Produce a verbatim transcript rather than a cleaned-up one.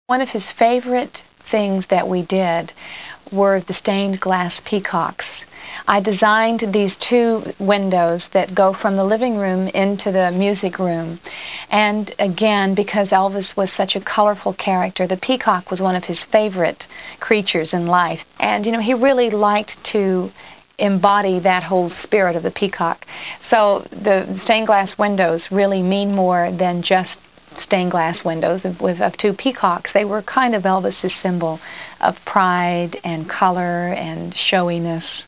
One of his favorite things that we did were the stained glass peacocks. I designed these two windows that go from the living room into the music room. And again, because Elvis was such a colorful character, the peacock was one of his favorite creatures in life. And, you know, he really liked to embody that whole spirit of the peacock. So the stained glass windows really mean more than just stained glass windows of, with, of two peacocks. They were kind of Elvis's symbol of pride and color and showiness.